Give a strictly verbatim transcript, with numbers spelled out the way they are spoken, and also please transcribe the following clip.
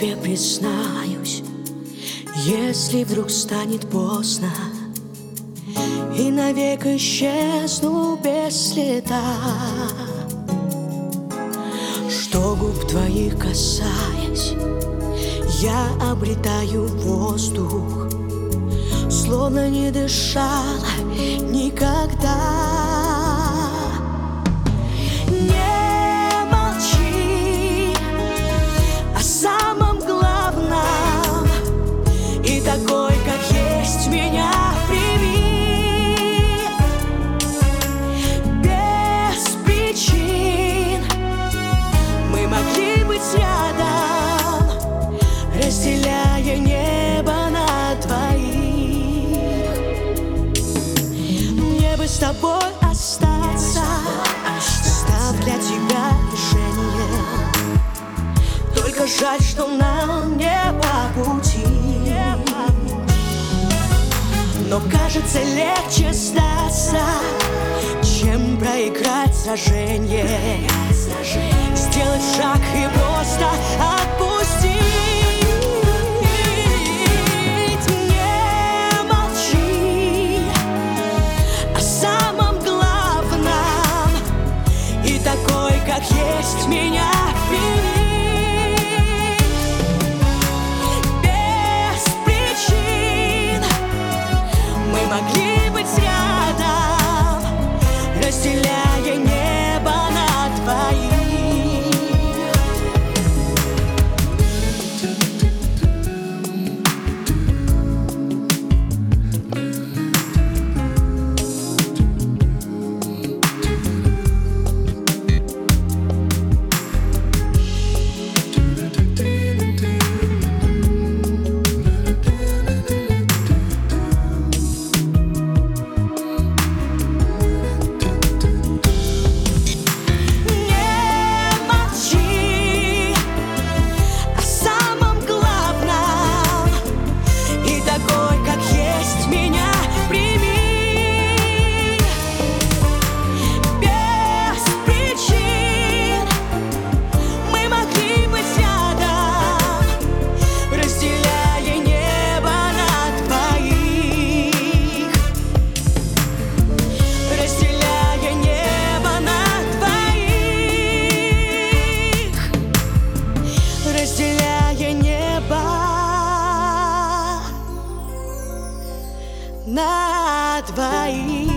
тебе признаюсь, если вдруг станет поздно и навек исчезну без следа, что губ твоих касаясь, я обретаю воздух, словно не дышала никогда. Не молчи о самом главном, и такой, как есть, меня прими. Без причин мы могли быть рядом, разделяя небо на двоих. Мне бы с тобой остаться, став для тебя решением. Только жаль, что нам не по пути. Но кажется, легче сдаться, чем проиграть сражение. Сделать шаг и просто отпустить. Не молчи о самом главном, и такой, как есть, меня прими. Без причин мы могли быть рядом, разделяя небо на двоих. Разделяя небо на двоих.